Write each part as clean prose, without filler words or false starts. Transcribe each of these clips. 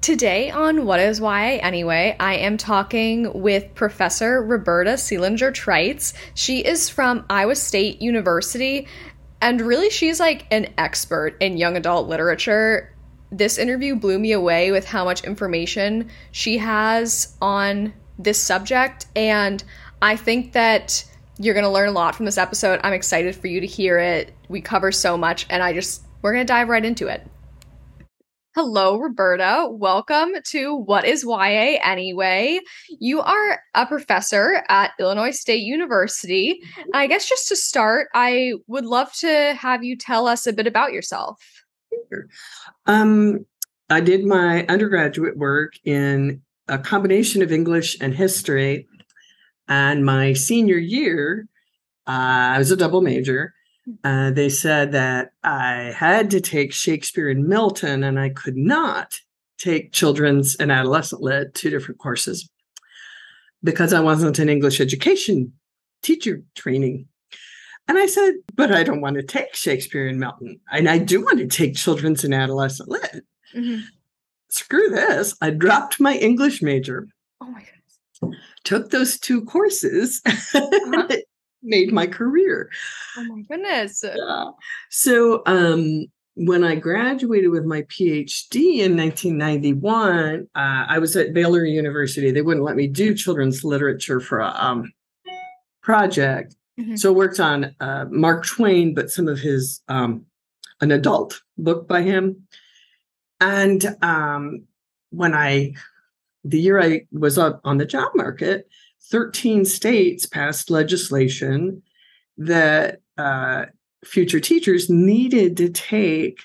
Today on What is YA Anyway, I am talking with Professor Roberta Seelinger-Treitz. She is from Iowa State University, and really she's like an expert in young adult literature. This interview blew me away with how much information she has on this subject, and I think that you're going to learn a lot from this episode. I'm excited for you to hear it. We cover so much, and we're going to dive right into it. Hello, Roberta. Welcome to What is YA Anyway? You are a professor at Illinois State University. I guess just to start, I would love to have you tell us a bit about yourself. Sure. I did my undergraduate work in a combination of English and history. And my senior year, I was a double major. They said that I had to take Shakespeare and Milton, and I could not take children's and adolescent lit, two different courses, because I wasn't an English education teacher training. And I said, but I don't want to take Shakespeare and Milton. And I do want to take children's and adolescent lit. Mm-hmm. Screw this. I dropped my English major. Oh my goodness. Took those two courses. Uh-huh. Made my career. Oh my goodness. Yeah. So when I graduated with my PhD in 1991, I was at Baylor University. They wouldn't let me do children's literature for a project. Mm-hmm. So I worked on Mark Twain, but some of his, an adult book by him. And the year I was up on the job market, 13 states passed legislation that future teachers needed to take,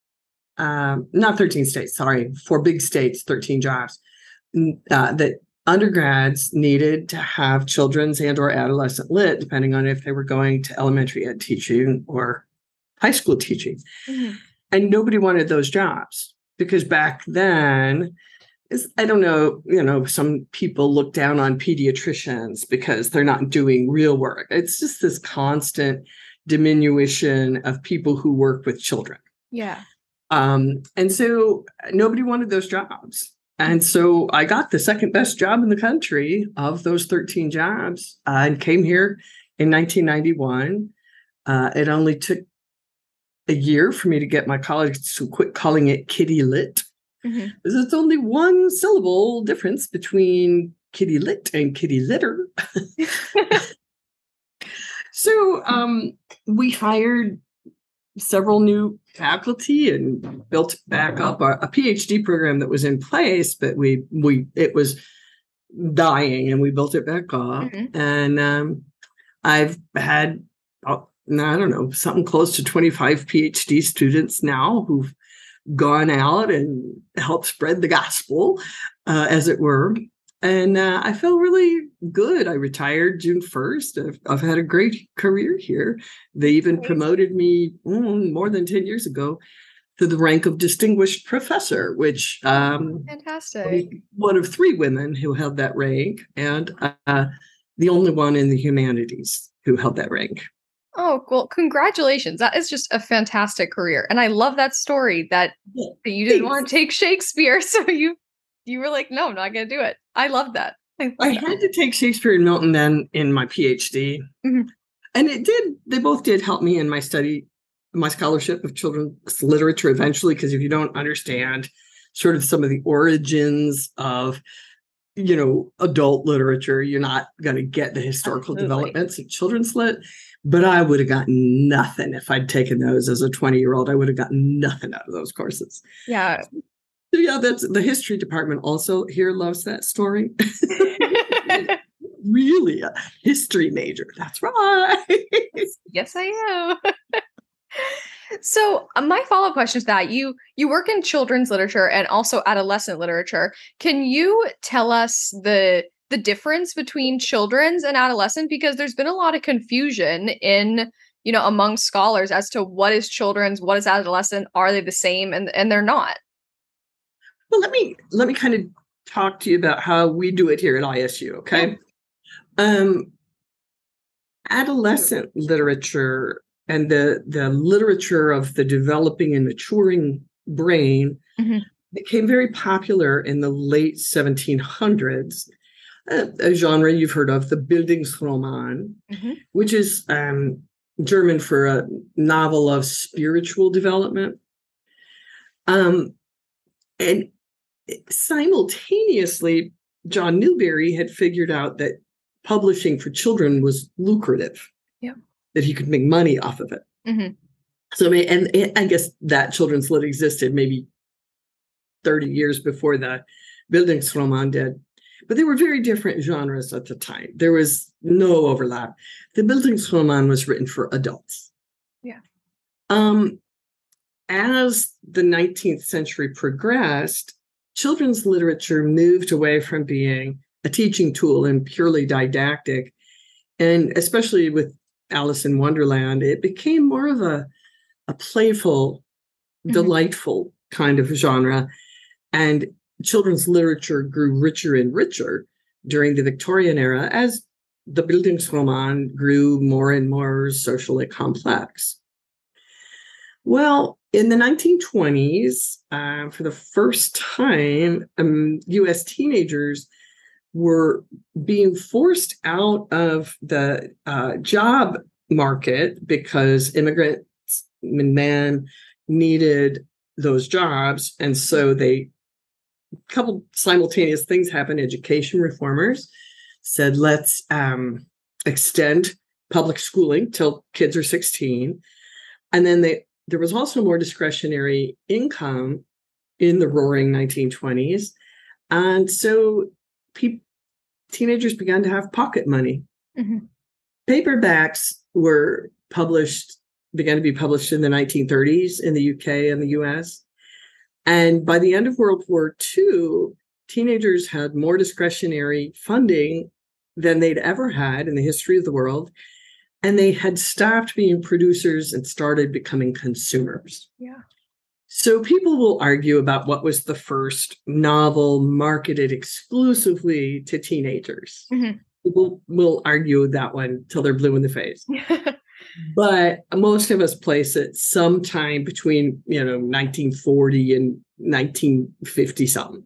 not 13 states, sorry, 4 big states, 13 jobs, that undergrads needed to have children's and or adolescent lit, depending on if they were going to elementary ed teaching or high school teaching. Mm-hmm. And nobody wanted those jobs because back then, I don't know, some people look down on pediatricians because they're not doing real work. It's just this constant diminution of people who work with children. Yeah. And so nobody wanted those jobs. And so I got the second best job in the country of those 13 jobs and came here in 1991. It only took a year for me to get my college to quit calling it Kitty Lit. Mm-hmm. There's only one syllable difference between kitty lit and kitty litter. So we hired several new faculty and built back up a PhD program that was in place, but it was dying and we built it back up. Mm-hmm. And I've had, I don't know, something close to 25 PhD students now who've gone out and helped spread the gospel, as it were. And I feel really good. I retired June 1st. I've had a great career here. They even promoted me more than 10 years ago to the rank of distinguished professor, which fantastic. One of 3 women who held that rank, and the only one in the humanities who held that rank. Oh, well, congratulations. That is just a fantastic career. And I love that story that you didn't want to take Shakespeare. So you were like, no, I'm not going to do it. I love that. I had to take Shakespeare and Milton then in my PhD. Mm-hmm. And they both did help me in my scholarship of children's literature eventually, because if you don't understand sort of some of the origins of adult literature, you're not going to get the historical developments of children's lit. But I would have gotten nothing if I'd taken those as a 20-year-old. I would have gotten nothing out of those courses. Yeah. So yeah, that's the history department also here loves that story. Really a history major. That's right. Yes, I am. So my follow-up question is that you work in children's literature and also adolescent literature. Can you tell us the difference between children's and adolescent? Because there's been a lot of confusion among scholars as to what is children's, what is adolescent, are they the same? And they're not. Well, let me kind of talk to you about how we do it here at ISU. Okay. Yeah. Adolescent literature and the literature of the developing and maturing brain mm-hmm. became very popular in the late 1700s. A genre you've heard of, the Bildungsroman, which is German for a novel of spiritual development. And simultaneously, John Newbery had figured out that publishing for children was lucrative, that he could make money off of it. So, and I guess that children's lit existed maybe 30 years before the Bildungsroman did. But they were very different genres at the time. There was no overlap. The Bildungsroman was written for adults. As the 19th century progressed, children's literature moved away from being a teaching tool and purely didactic. And especially with Alice in Wonderland, it became more of a playful, delightful kind of genre. And children's literature grew richer and richer during the Victorian era as the Bildungsroman grew more and more socially complex. Well, in the 1920s, for the first time, U.S. teenagers were being forced out of the job market because immigrants and men needed those jobs. And so a couple simultaneous things happened. Education reformers said, let's extend public schooling till kids are 16. And then there was also more discretionary income in the roaring 1920s. And so teenagers began to have pocket money. Paperbacks began to be published in the 1930s in the UK and the US. And by the end of World War II, teenagers had more discretionary funding than they'd ever had in the history of the world. And they had stopped being producers and started becoming consumers. So people will argue about what was the first novel marketed exclusively to teenagers. People will argue that one till they're blue in the face. But most of us place it sometime between, 1940 and 1950 something.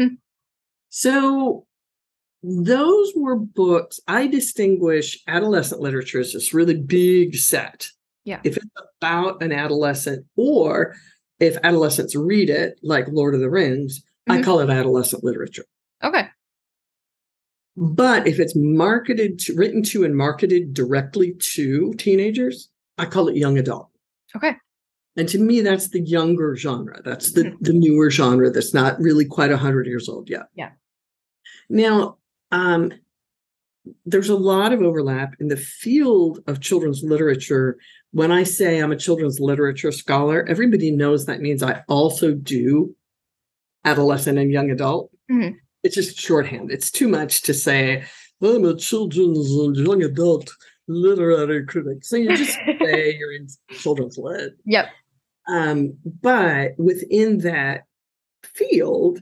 So those were books. I distinguish adolescent literature as this really big set. If it's about an adolescent, or if adolescents read it, like Lord of the Rings, I call it adolescent literature. Okay. But if it's written to and marketed directly to teenagers, I call it young adult. Okay. And to me, that's the younger genre. That's the newer genre that's not really quite 100 years old yet. Now, there's a lot of overlap in the field of children's literature. When I say I'm a children's literature scholar, everybody knows that means I also do adolescent and young adult. It's just shorthand. It's too much to say, I'm a children's and young adult literary critic. So you just say you're in children's lit. But within that field,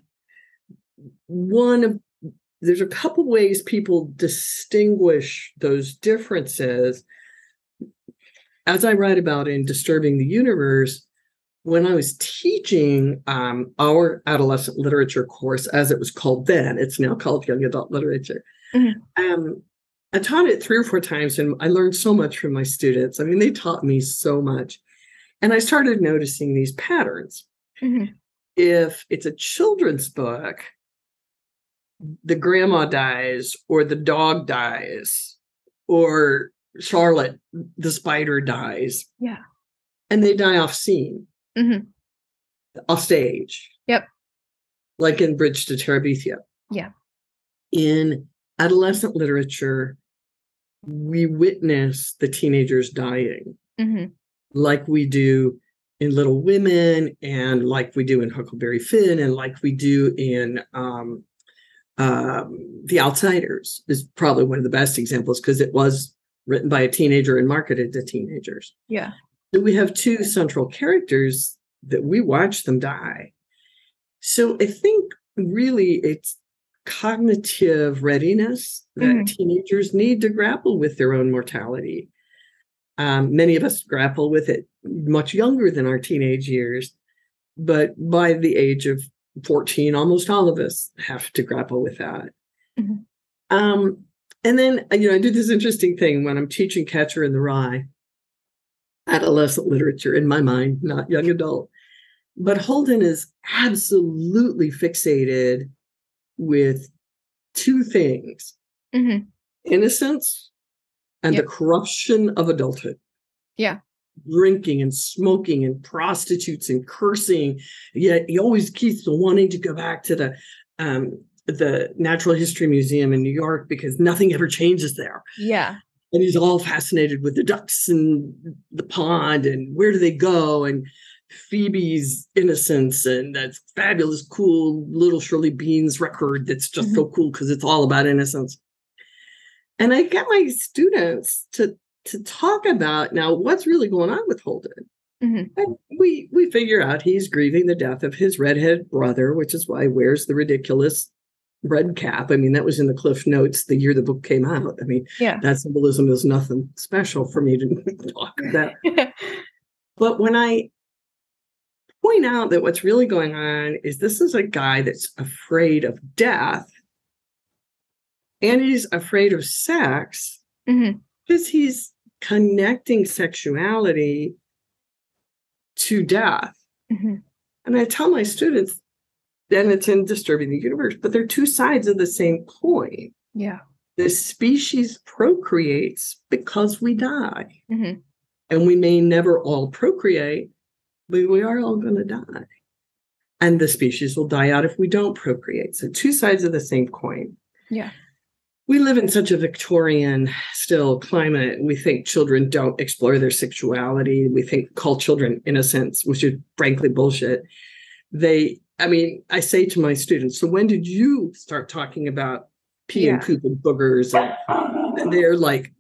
there's a couple ways people distinguish those differences. As I write about in Disturbing the Universe, when I was teaching our adolescent literature course, as it was called then, it's now called young adult literature. I taught it 3 or 4 times, and I learned so much from my students. I mean, they taught me so much. And I started noticing these patterns. If it's a children's book, the grandma dies, or the dog dies, or Charlotte, the spider, dies. And they die off scene. Off stage. Like in Bridge to Terabithia. In adolescent literature, we witness the teenagers dying. Like we do in Little Women, and like we do in Huckleberry Finn, and like we do in The Outsiders is probably one of the best examples, because it was written by a teenager and marketed to teenagers. So we have 2 central characters that we watch them die. So I think really it's cognitive readiness that teenagers need to grapple with their own mortality. Many of us grapple with it much younger than our teenage years, but by the age of 14, almost all of us have to grapple with that. Mhm. And then, I do this interesting thing when I'm teaching Catcher in the Rye, adolescent literature in my mind, not young adult. But Holden is absolutely fixated with two things: Mhm. innocence and Yep. the corruption of adulthood. Yeah. Drinking and smoking and prostitutes and cursing. Yet he always keeps wanting to go back to the Natural History Museum in New York because nothing ever changes there. Yeah. And he's all fascinated with the ducks and the pond and where do they go, and Phoebe's innocence and that fabulous, cool Little Shirley Beans record that's just so cool because it's all about innocence. And I get my students to talk about now what's really going on with Holden. And we figure out he's grieving the death of his redhead brother, which is why he wears the ridiculous red cap. I mean, that was in the Cliff Notes the year the book came out. I mean, that symbolism is nothing special for me to talk about. But when I point out that what's really going on is this is a guy that's afraid of death, and he's afraid of sex because he's connecting sexuality to death. And I tell my students, and it's in Disturbing the Universe, but they're two sides of the same coin. Yeah. The species procreates because we die. And we may never all procreate, but we are all going to die. And the species will die out if we don't procreate. So two sides of the same coin. Yeah. We live in such a Victorian still climate. We think children don't explore their sexuality. We call children innocents, which is frankly bullshit. I say to my students, so when did you start talking about pee and poop and boogers? And they're like,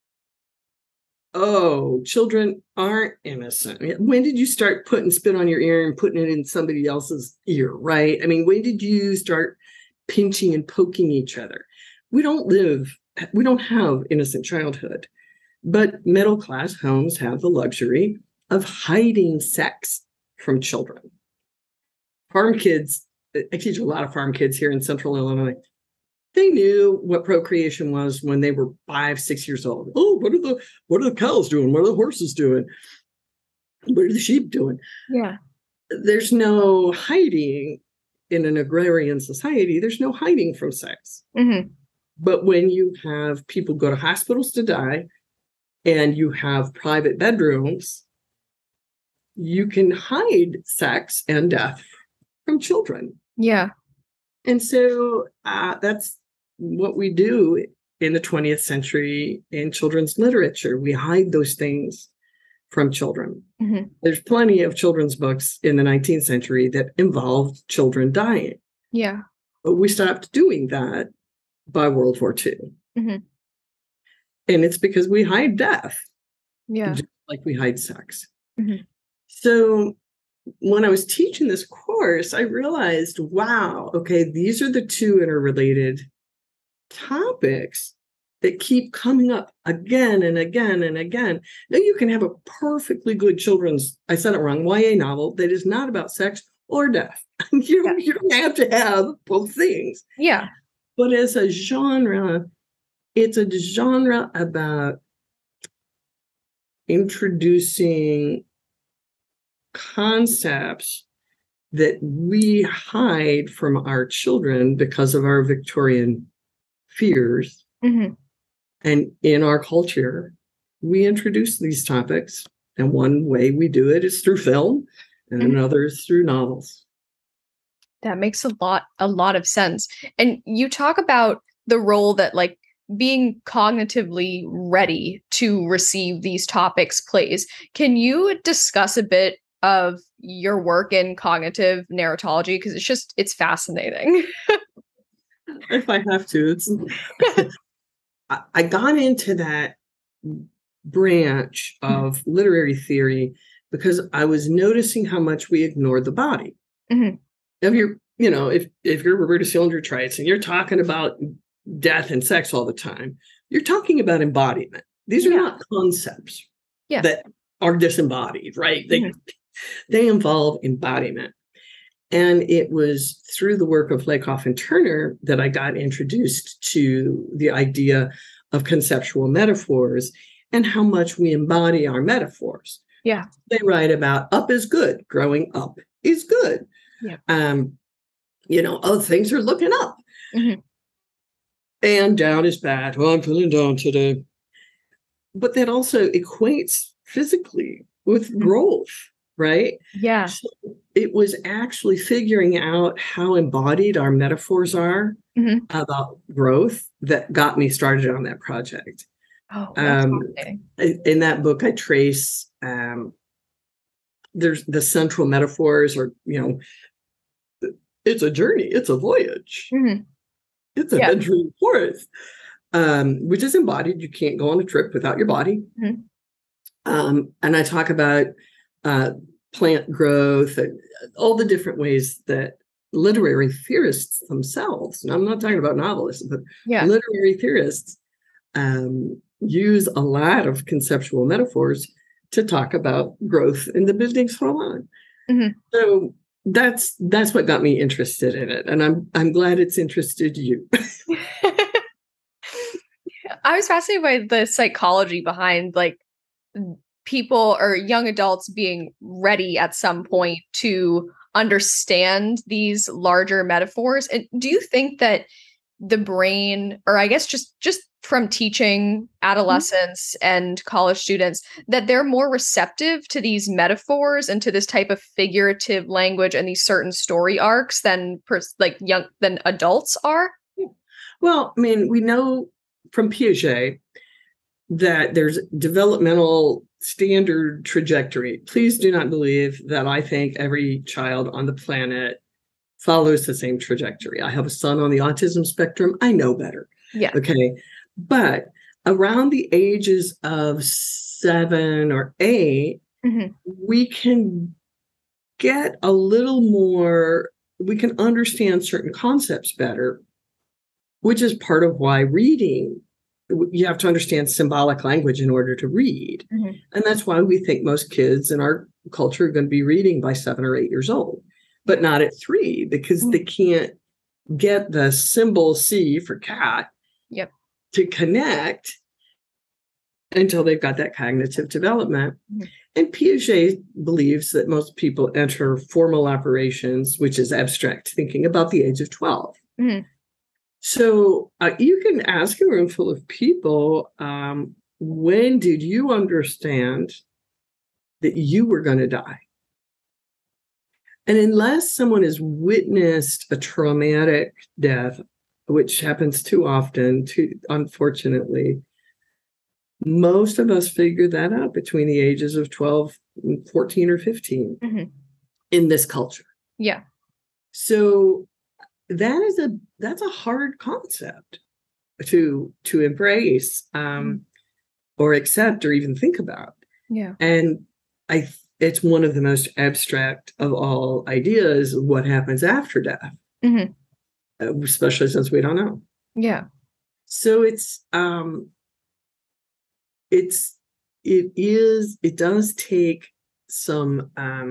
oh, children aren't innocent. When did you start putting spit on your ear and putting it in somebody else's ear, right? I mean, when did you start pinching and poking each other? We don't have innocent childhood, but middle-class homes have the luxury of hiding sex from children. Farm kids, I teach a lot of farm kids here in Central Illinois. They knew what procreation was when they were 5, 6 years old. Oh, what are the cows doing? What are the horses doing? What are the sheep doing? Yeah. There's no hiding in an agrarian society. There's no hiding from sex. But when you have people go to hospitals to die and you have private bedrooms, you can hide sex and death from children. Yeah. And so that's what we do in the 20th century in children's literature. We hide those things from children. There's plenty of children's books in the 19th century that involved children dying. Yeah. But we stopped doing that by World War II. And it's because we hide death. Yeah. Just like we hide sex. So when I was teaching this course, I realized, wow, okay, these are the two interrelated topics that keep coming up again and again and again. Now you can have a perfectly good children's, I said it wrong, YA novel that is not about sex or death. You don't have to have both things. Yeah. But as a genre, it's a genre about introducing concepts that we hide from our children because of our Victorian fears. And in our culture, we introduce these topics. And one way we do it is through film, and another is through novels. That makes a lot of sense. And you talk about the role that like being cognitively ready to receive these topics plays. Can you discuss a bit of your work in cognitive narratology? Because it's fascinating. If I have to, I got into that branch of literary theory because I was noticing how much we ignored the body. If you're Roberta Seelinger-Treitz and you're talking about death and sex all the time, you're talking about embodiment. These are not concepts that are disembodied, right? They involve embodiment. And it was through the work of Lakoff and Turner that I got introduced to the idea of conceptual metaphors and how much we embody our metaphors. Yeah. They write about up is good, growing up is good. Yeah. Things are looking up. Mm-hmm. And down is bad. Well, I'm feeling down today. But that also equates physically with growth, right? Yeah. So it was actually figuring out how embodied our metaphors are about growth that got me started on that project. Oh, that's fascinating. In that book, I trace there's the central metaphors are, it's a journey, it's a voyage, it's a venturing forth, which is embodied. You can't go on a trip without your body. And I talk about plant growth and all the different ways that literary theorists themselves, and I'm not talking about novelists, but literary theorists use a lot of conceptual metaphors to talk about growth in the buildings for long. So that's what got me interested in it, and I'm glad it's interested you. I was fascinated by the psychology behind like people or young adults being ready at some point to understand these larger metaphors. And do you think that the brain, or I guess just from teaching adolescents and college students, that they're more receptive to these metaphors and to this type of figurative language and these certain story arcs than adults are? Well, I mean, we know from Piaget that there's developmental standard trajectory. Please do not believe that I think every child on the planet follows the same trajectory. I have a son on the autism spectrum. I know better. Yeah. Okay. But around the ages of 7 or 8, we can get a little more, we can understand certain concepts better, which is part of why reading, you have to understand symbolic language in order to read. And that's why we think most kids in our culture are going to be reading by 7 or 8 years old, but not at 3, because they can't get the symbol C for cat to connect until they've got that cognitive development. And Piaget believes that most people enter formal operations, which is abstract thinking, about the age of 12. So you can ask a room full of people, when did you understand that you were going to die? And unless someone has witnessed a traumatic death, which happens too often, unfortunately, most of us figure that out between the ages of 12, and 14, or 15 in this culture. Yeah. So that's a hard concept to embrace or accept or even think about. Yeah. And it's one of the most abstract of all ideas, what happens after death, especially since we don't know. Yeah. So it does take some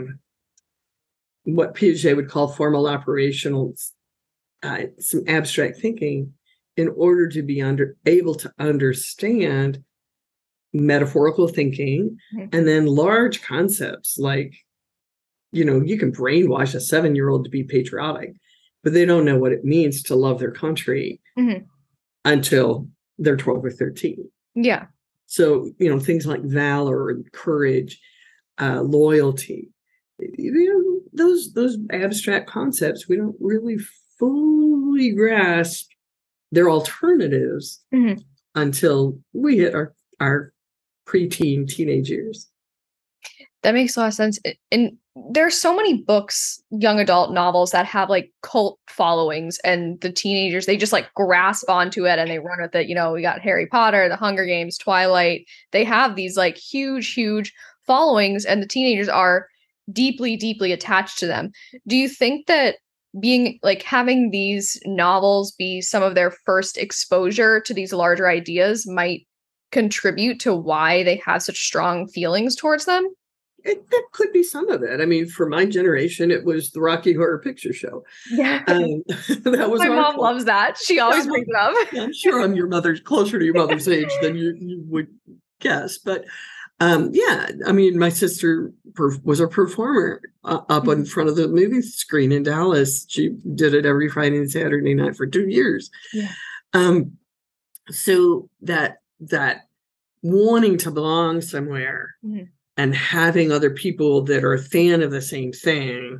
what Piaget would call formal operational, some abstract thinking, in order to be able to understand metaphorical thinking, and then large concepts like, you can brainwash a 7-year-old to be patriotic, but they don't know what it means to love their country until they're 12 or 13. Yeah. So, things like valor and courage, loyalty, those abstract concepts, we don't really fully grasp their alternatives until we hit our preteen, teenage years. That makes a lot of sense. And there's so many books, young adult novels that have like cult followings, and the teenagers, they just like grasp onto it and they run with it. We got Harry Potter, The Hunger Games, Twilight. They have these like huge followings, and the teenagers are deeply, deeply attached to them. Do you think that having these novels be some of their first exposure to these larger ideas might contribute to why they have such strong feelings towards them? That could be some of it. I mean, for my generation, it was the Rocky Horror Picture Show. Yeah. That was My our mom culture. loves that. She always brings it up. I'm sure I'm closer to your mother's age than you would guess. But yeah, I mean, my sister was a performer up in front of the movie screen in Dallas. She did it every Friday and Saturday night for 2 years. Yeah. So that wanting to belong somewhere and having other people that are a fan of the same thing,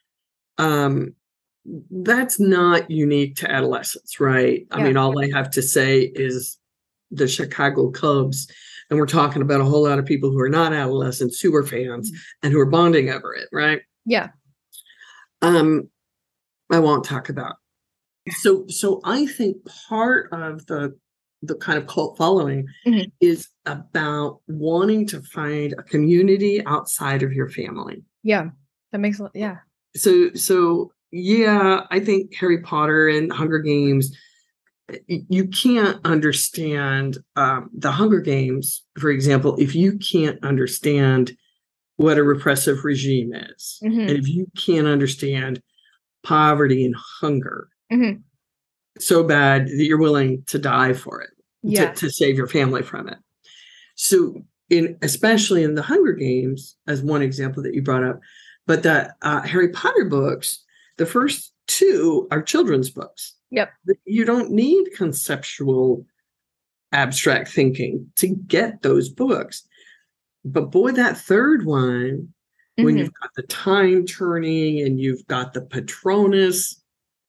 that's not unique to adolescence, right? I mean, all I have to say is the Chicago Cubs, and we're talking about a whole lot of people who are not adolescents who are fans and who are bonding over it, right? Yeah. I won't talk about. So I think part of the kind of cult following is about wanting to find a community outside of your family. Yeah, that makes a lot. Yeah. So yeah, I think Harry Potter and Hunger Games, you can't understand the Hunger Games, for example, if you can't understand what a repressive regime is, and if you can't understand poverty and hunger so bad that you're willing to die for it, to save your family from it. So especially in the Hunger Games, as one example that you brought up, but the Harry Potter books, the first 2 are children's books. Yep. You don't need conceptual abstract thinking to get those books. But boy, that third one, when you've got the time turning and you've got the Patronus,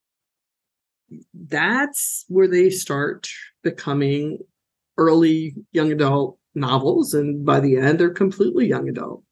that's where they start becoming early young adult novels. And by the end, they're completely young adult.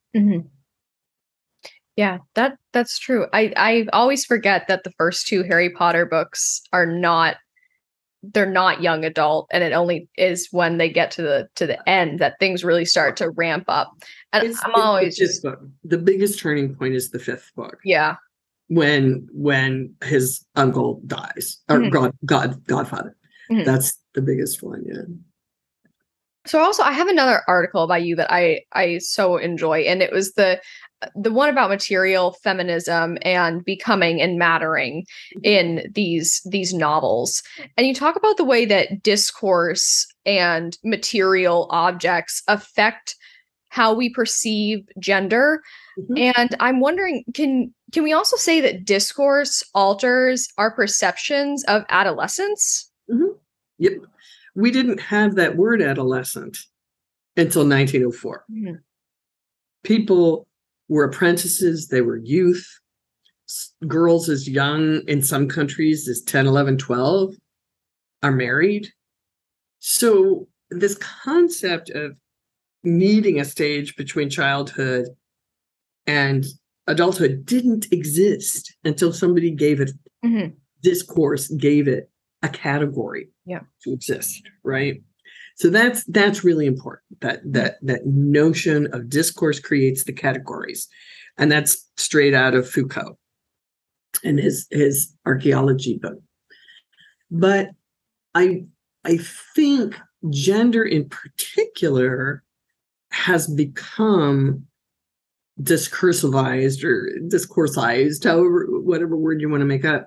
Yeah, that's true. I always forget that the first 2 Harry Potter books they're not young adult, and it only is when they get to the end that things really start to ramp up. And I'm always just the biggest turning point is the 5th book. Yeah. When his uncle dies, or Godfather. That's the biggest one. Yeah. So also, I have another article by you that I so enjoy, and it was the one about material feminism and becoming and mattering in these novels. And you talk about the way that discourse and material objects affect how we perceive gender. And I'm wondering, can we also say that discourse alters our perceptions of adolescence? Yep. We didn't have that word adolescent until 1904. People were apprentices, they were youth. Girls as young in some countries as 10, 11, 12 are married. So this concept of needing a stage between childhood and adulthood didn't exist until somebody gave it discourse, gave it a category to exist, right? So that's really important. That notion of discourse creates the categories, and that's straight out of Foucault and his archaeology book. But I think gender in particular has become discursivized or discoursized, however, whatever word you want to make up,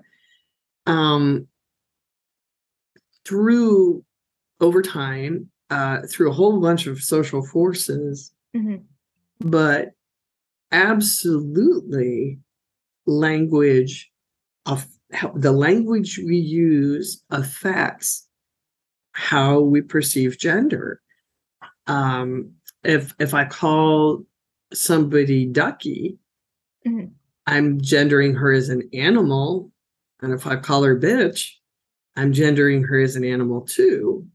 through over time, through a whole bunch of social forces, but absolutely language of the language we use affects how we perceive gender. If I call somebody Ducky, I'm gendering her as an animal, and if I call her bitch, I'm gendering her as an animal too.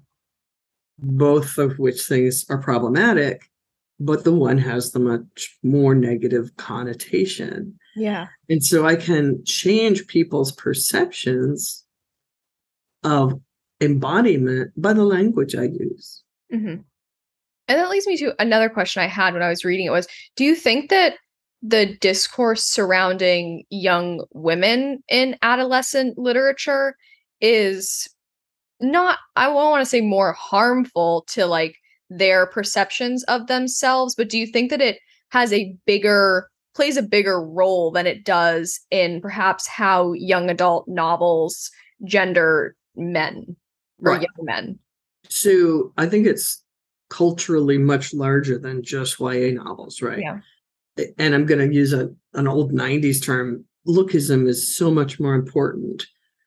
Both of which things are problematic, but the one has the much more negative connotation. Yeah. And so I can change people's perceptions of embodiment by the language I use. And that leads me to another question I had when I was reading it was, do you think that the discourse surrounding young women in adolescent literature is not, I won't want to say more harmful to like their perceptions of themselves, but do you think that it plays a bigger role than it does in perhaps how young adult novels gender men or Right. young men. So I think it's culturally much larger than just YA novels, right? Yeah. And I'm going to use an old 90s term. Lookism is so much more important.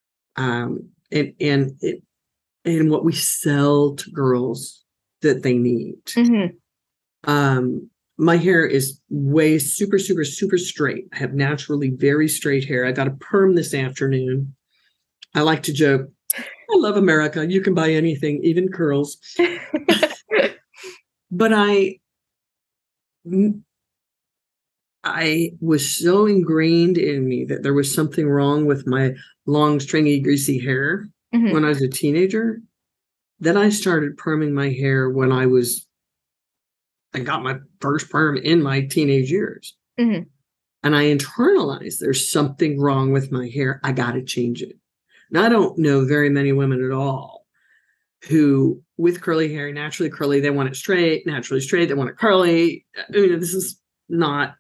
And what we sell to girls that they need. My hair is way super, super, super straight. I have naturally very straight hair. I got a perm this afternoon. I like to joke, I love America. You can buy anything, even curls. But I was so ingrained in me that there was something wrong with my long, stringy, greasy hair when I was a teenager. Then I started perming my hair when I got my first perm in my teenage years. And I internalized there's something wrong with my hair. I got to change it. Now, I don't know very many women at all who, with curly hair, naturally curly, they want it straight, naturally straight, they want it curly. I mean, this is not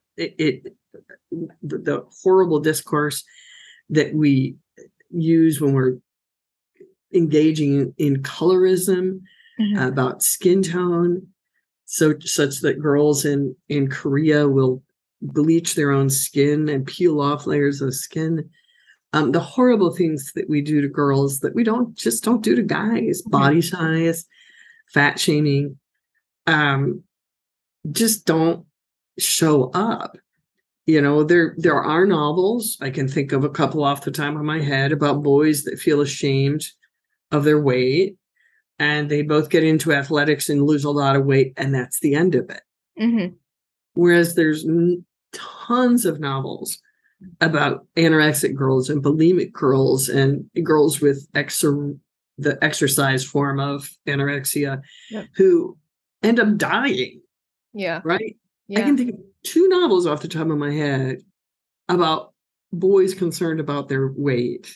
the horrible discourse that we use when we're engaging in colorism about skin tone, such that girls in Korea will bleach their own skin and peel off layers of skin. The horrible things that we do to girls that we don't do to guys, body size, fat shaming, just don't show up. You know, there are novels, I can think of a couple off the top of my head, about boys that feel ashamed of their weight, and they both get into athletics and lose a lot of weight, and that's the end of it. Whereas there's tons of novels about anorexic girls and bulimic girls and girls with the exercise form of anorexia who end up dying. Yeah. Right? Yeah. I can think of 2 novels off the top of my head about boys concerned about their weight.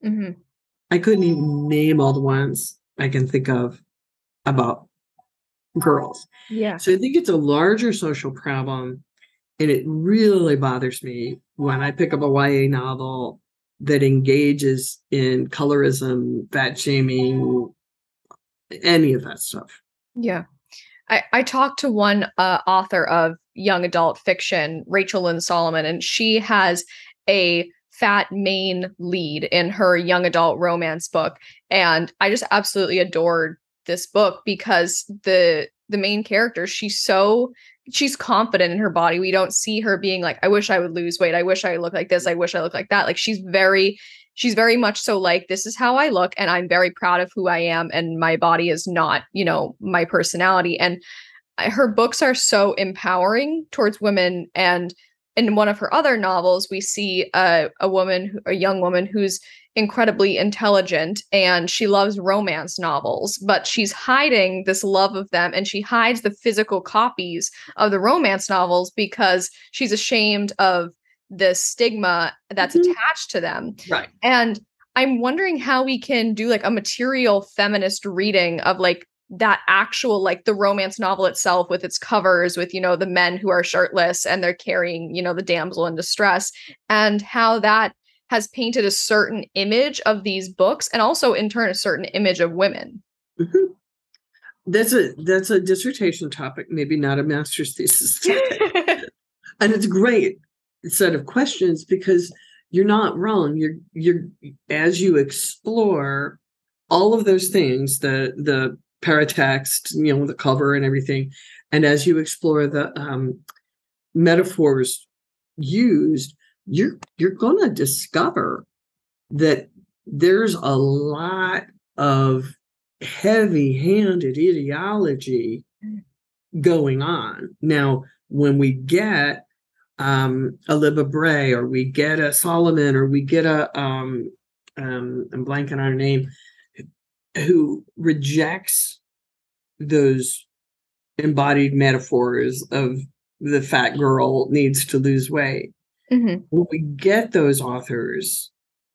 I couldn't even name all the ones I can think of about girls. Yeah. So I think it's a larger social problem, and it really bothers me when I pick up a YA novel that engages in colorism, fat shaming, any of that stuff. Yeah. I talked to one author of young adult fiction, Rachel Lynn Solomon, and she has a fat main lead in her young adult romance book. And I just absolutely adored this book because the main character, she's confident in her body. We don't see her being like, I wish I would lose weight. I wish I look like this. I wish I look like that. Like she's very much so like, this is how I look, and I'm very proud of who I am, and my body is not, my personality. And her books are so empowering towards women. And in one of her other novels, we see a young woman who's incredibly intelligent, and she loves romance novels, but she's hiding this love of them, and she hides the physical copies of the romance novels because she's ashamed of the stigma that's attached to them. Right. And I'm wondering how we can do like a material feminist reading of like that actual, like the romance novel itself with its covers with, the men who are shirtless and they're carrying, the damsel in distress, and how that has painted a certain image of these books and also in turn a certain image of women. That's a dissertation topic, maybe not a master's thesis. And it's a great set of questions because you're not wrong. You're as you explore all of those things, the paratext, the cover and everything, and as you explore the metaphors used, you're going to discover that there's a lot of heavy-handed ideology going on. Now, when we get a Libba Bray, or we get a Solomon, or we get I'm blanking on her name, who rejects those embodied metaphors of the fat girl needs to lose weight. When we get those authors,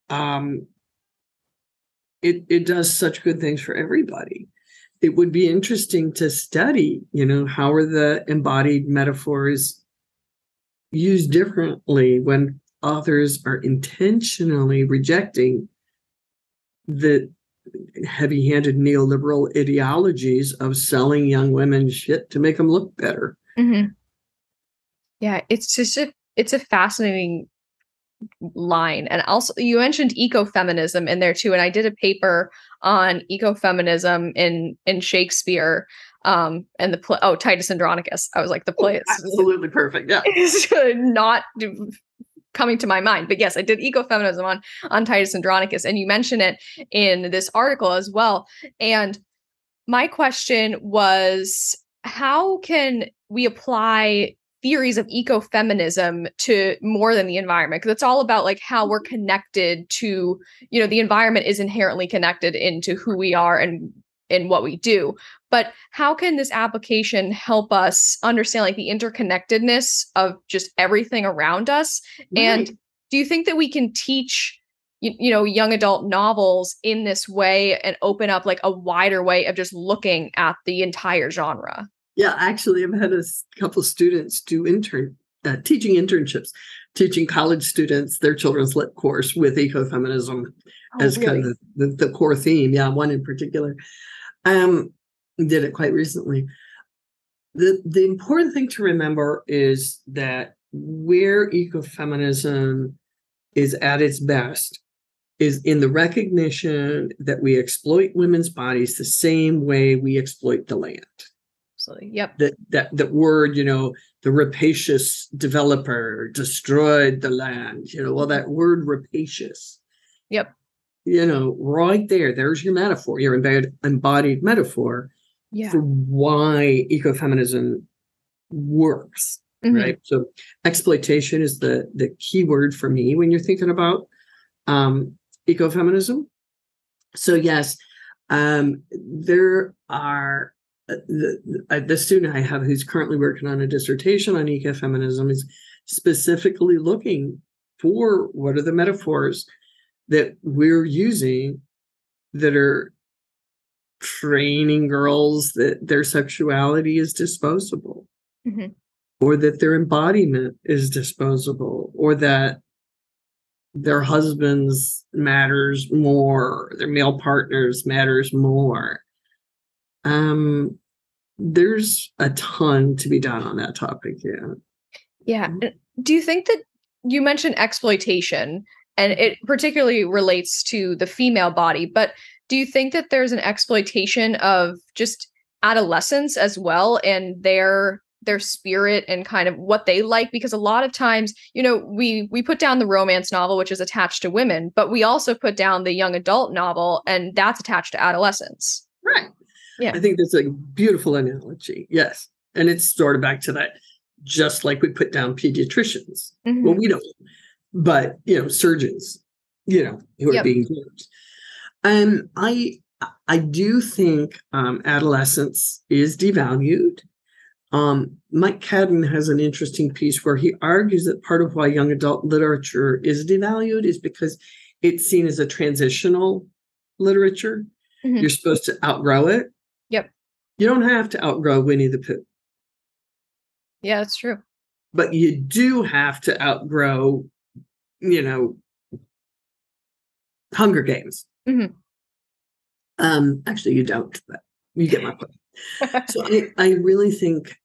it does such good things for everybody. It would be interesting to study, how are the embodied metaphors used differently when authors are intentionally rejecting the heavy-handed neoliberal ideologies of selling young women shit to make them look better. Mm-hmm. Yeah, it's a fascinating line. And also, you mentioned ecofeminism in there too, and I did a paper on ecofeminism in Shakespeare, and the play. Oh, Titus Andronicus. I was like, the play is absolutely perfect. Yeah, is not coming to my mind, but yes, I did ecofeminism on Titus Andronicus, and you mention it in this article as well. And my question was, how can we apply theories of ecofeminism to more than the environment? Because it's all about like how we're connected to, the environment is inherently connected into who we are and in what we do. But how can this application help us understand like the interconnectedness of just everything around us? Right. And do you think that we can teach young adult novels in this way and open up like a wider way of just looking at the entire genre? Yeah, actually, I've had a couple of students do teaching internships, teaching college students their children's lit course with ecofeminism as really? Kind of the core theme. Yeah, one in particular. Did it quite recently. The important thing to remember is that where ecofeminism is at its best is in the recognition that we exploit women's bodies the same way we exploit the land. Absolutely. Yep. That word, the rapacious developer destroyed the land, well, that word rapacious. Yep. Right there's your metaphor, your embodied metaphor for why ecofeminism works. Mm-hmm. Right. So exploitation is the key word for me when you're thinking about ecofeminism. So yes, there are the student I have who's currently working on a dissertation on ecofeminism is specifically looking for what are the metaphors that we're using that are training girls that their sexuality is disposable, mm-hmm. or that their embodiment is disposable, or that their husbands matters more, their male partners matters more. There's a ton to be done on that topic. Yeah. Do you think that you mentioned exploitation, and it particularly relates to the female body, but do you think that there's an exploitation of just adolescents as well and their spirit and kind of what they like? Because a lot of times, we put down the romance novel, which is attached to women, but we also put down the young adult novel, and that's attached to adolescents. Right. Yeah. I think that's a beautiful analogy. Yes. And it's sort of back to that, just like we put down pediatricians. Mm-hmm. Well, we don't, but, surgeons, who are being used. I do think adolescence is devalued. Mike Cadden has an interesting piece where he argues that part of why young adult literature is devalued is because it's seen as a transitional literature. Mm-hmm. You're supposed to outgrow it. Yep. You don't have to outgrow Winnie the Pooh. Yeah, that's true. But you do have to outgrow, Hunger Games. Mm-hmm. Actually, you don't, but you get my point. So I really think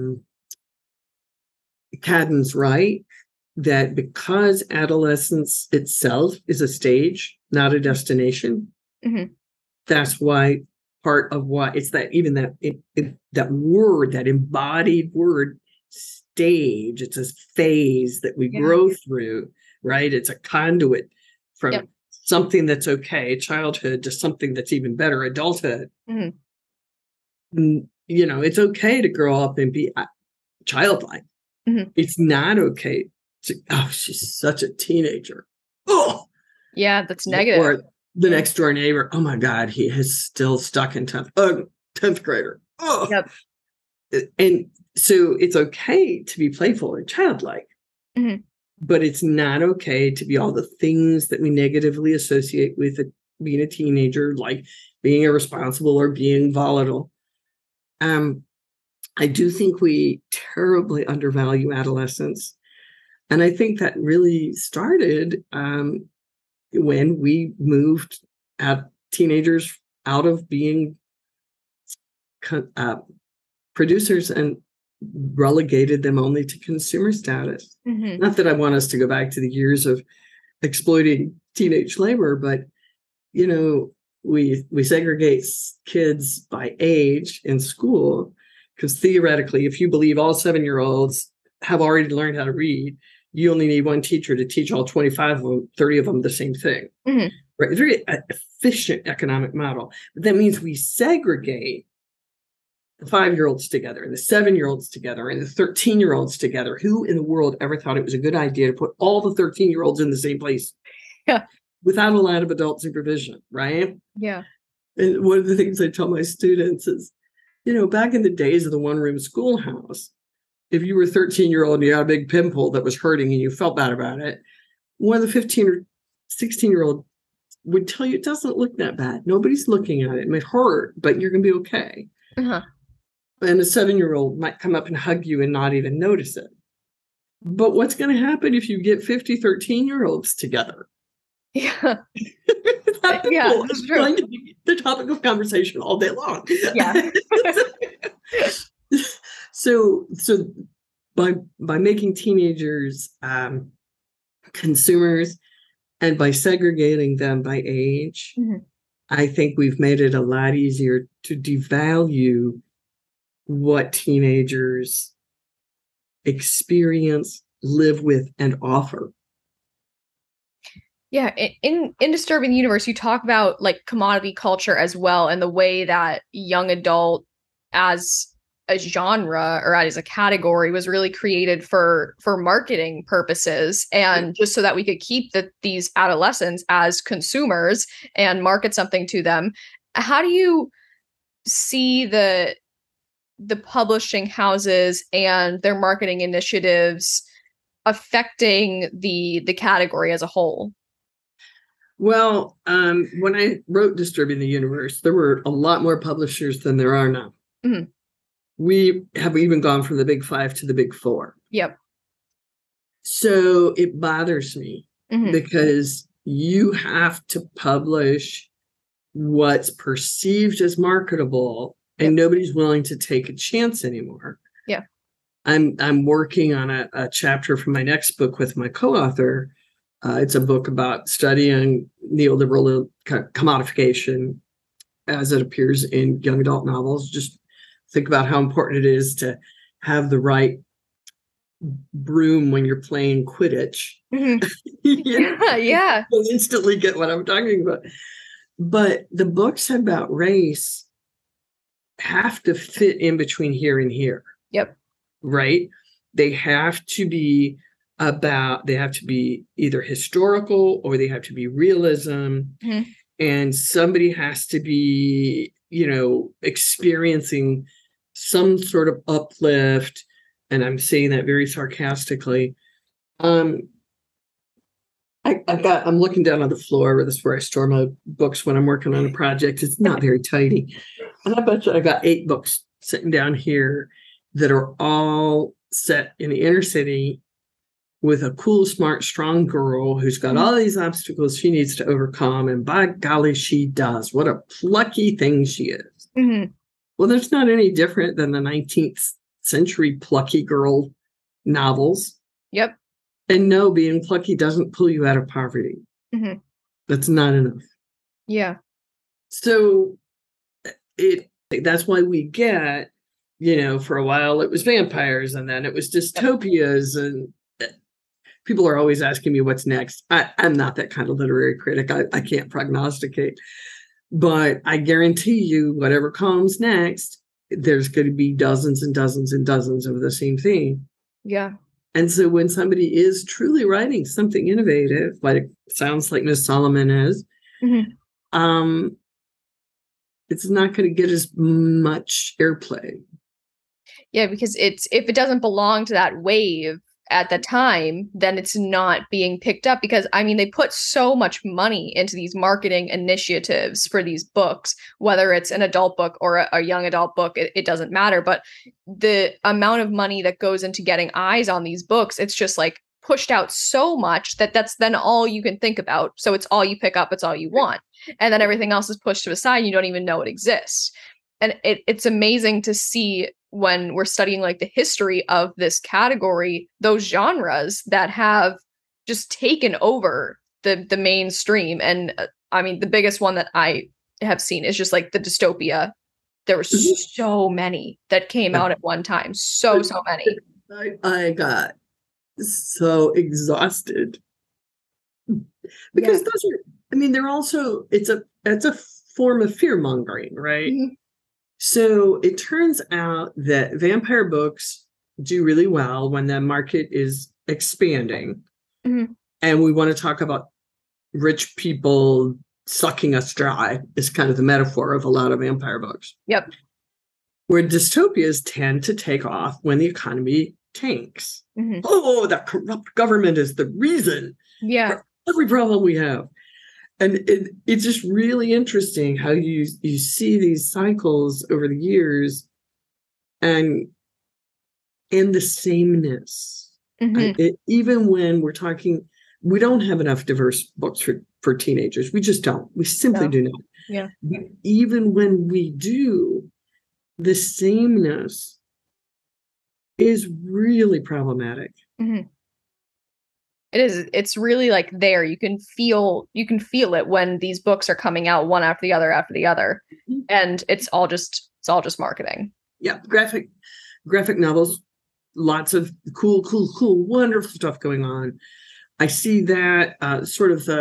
Cadden's right that because adolescence itself is a stage, not a destination, mm-hmm. that's why part of why it's that even that word, that embodied word, stage, it's a phase that we grow through, right? It's a conduit from something that's okay, childhood, to something that's even better, adulthood. Mm-hmm. It's okay to grow up and be childlike. Mm-hmm. It's not okay to, she's such a teenager. Oh, yeah, that's negative. Or the next door neighbor, oh my God, he is still stuck in 10th grader. Oh, yep. And so it's okay to be playful and childlike, mm-hmm. but it's not okay to be all the things that we negatively associate with being a teenager, like being irresponsible or being volatile. I do think we terribly undervalue adolescence. And I think that really started when we moved teenagers out of being producers and relegated them only to consumer status. Mm-hmm. Not that I want us to go back to the years of exploiting teenage labor, but we segregate kids by age in school because theoretically, if you believe all 7-year-olds have already learned how to read, you only need one teacher to teach all 25 of them, 30 of them the same thing. Mm-hmm. Right? It's a very efficient economic model. But that means we segregate the 5-year-olds together and the 7-year-olds together and the 13-year-olds together. Who in the world ever thought it was a good idea to put all the 13-year-olds in the same place? Yeah. Without a lot of adult supervision, right? Yeah. And one of the things I tell my students is, back in the days of the one-room schoolhouse, if you were a 13-year-old and you had a big pimple that was hurting and you felt bad about it, one of the 15 or 16-year-old would tell you it doesn't look that bad. Nobody's looking at it. It may hurt, but you're going to be okay. Uh-huh. And a 7-year-old might come up and hug you and not even notice it. But what's going to happen if you get 50 13-year-olds together? Yeah. Yeah, that's true. Going to be the topic of conversation all day long. Yeah. So by making teenagers consumers and by segregating them by age, mm-hmm. I think we've made it a lot easier to devalue what teenagers experience, live with, and offer. Yeah, in Disturbing the Universe, you talk about like commodity culture as well, and the way that young adult as a genre or as a category was really created for marketing purposes, and just so that we could keep these adolescents as consumers and market something to them. How do you see the publishing houses and their marketing initiatives affecting the category as a whole? Well, when I wrote Disturbing the Universe, there were a lot more publishers than there are now. Mm-hmm. We have even gone from the big 5 to the big 4. Yep. So it bothers me mm-hmm. because you have to publish what's perceived as marketable, and nobody's willing to take a chance anymore. Yeah. I'm working on a chapter for my next book with my co-author. It's a book about studying neoliberal commodification as it appears in young adult novels. Just think about how important it is to have the right broom when you're playing Quidditch. Mm-hmm. Yeah. You'll instantly get what I'm talking about. But the books about race have to fit in between here and here. Yep. Right? They have to be either historical or they have to be realism. Mm-hmm. And somebody has to be, experiencing some sort of uplift. And I'm saying that very sarcastically. I'm looking down on the floor. This is where I store my books when I'm working on a project. It's not very tidy. And I bet you I got 8 books sitting down here that are all set in the inner city with a cool, smart, strong girl who's got all these obstacles she needs to overcome. And by golly, she does. What a plucky thing she is. Mm-hmm. Well, that's not any different than the 19th century plucky girl novels. Yep. And no, being plucky doesn't pull you out of poverty. Mm-hmm. That's not enough. Yeah. So that's why we get, for a while it was vampires and then it was dystopias, and people are always asking me what's next. I'm not that kind of literary critic. I can't prognosticate. But I guarantee you, whatever comes next, there's going to be dozens and dozens and dozens of the same thing. Yeah. And so when somebody is truly writing something innovative, like it sounds like Miss Solomon is, mm-hmm. It's not going to get as much airplay. Yeah, because if it doesn't belong to that wave at the time, then it's not being picked up, because they put so much money into these marketing initiatives for these books, whether it's an adult book or a young adult book, it doesn't matter. But the amount of money that goes into getting eyes on these books, it's just like pushed out so much that that's then all you can think about. So it's all you pick up, it's all you want. And then everything else is pushed to the side. You don't even know it exists. And it's amazing to see when we're studying like the history of this category, those genres that have just taken over the mainstream. And I mean, the biggest one that I have seen is just like the dystopia. There were so many that came out at one time. So many. I got so exhausted because those are, I mean, they're also, it's a form of fear mongering, right? Mm-hmm. So it turns out that vampire books do really well when the market is expanding. Mm-hmm. And we want to talk about rich people sucking us dry is kind of the metaphor of a lot of vampire books. Yep. Where dystopias tend to take off when the economy tanks. Mm-hmm. Oh, that corrupt government is the reason for every problem we have. And it's just really interesting how you see these cycles over the years and the sameness. Mm-hmm. Even when we're talking, we don't have enough diverse books for teenagers. We just don't. We simply do not. Yeah. But even when we do, the sameness is really problematic. Mm-hmm. It is. It's really like there. You can feel it when these books are coming out one after the other, mm-hmm. And it's all just marketing. Yeah, graphic novels, lots of cool, wonderful stuff going on. I see that sort of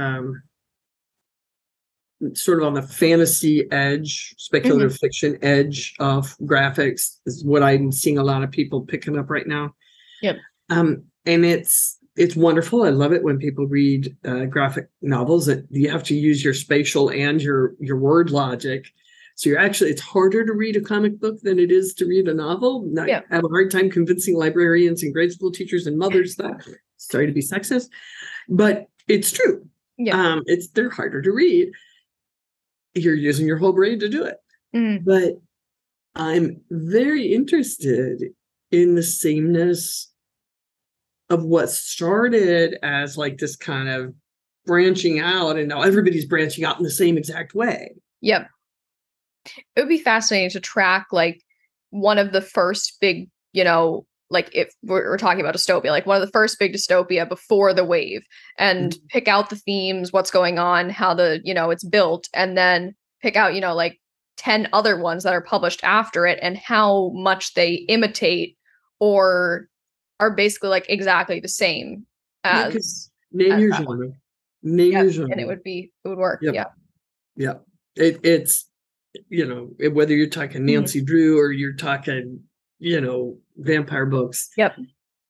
on the fantasy edge, speculative mm-hmm. fiction edge of graphics is what I'm seeing a lot of people picking up right now. Yep. And it's wonderful. I love it when people read graphic novels that you have to use your spatial and your word logic. So it's harder to read a comic book than it is to read a novel. I have a hard time convincing librarians and grade school teachers and mothers that. Sorry to be sexist, but it's true. Yeah. They're harder to read. You're using your whole brain to do it. Mm. But I'm very interested in the sameness of what started as like this kind of branching out, and now everybody's branching out in the same exact way. Yep. It would be fascinating to track like one of the first big, like if we're talking about dystopia, like one of the first big dystopia before the wave, and mm-hmm. pick out the themes, what's going on, how it's built, and then pick out, like 10 other ones that are published after it and how much they imitate or are basically like exactly the same as name your genre. Name your genre. And it would work. Yep. Yeah. Yeah. It's, whether you're talking Nancy mm-hmm. Drew or you're talking, vampire books. Yep.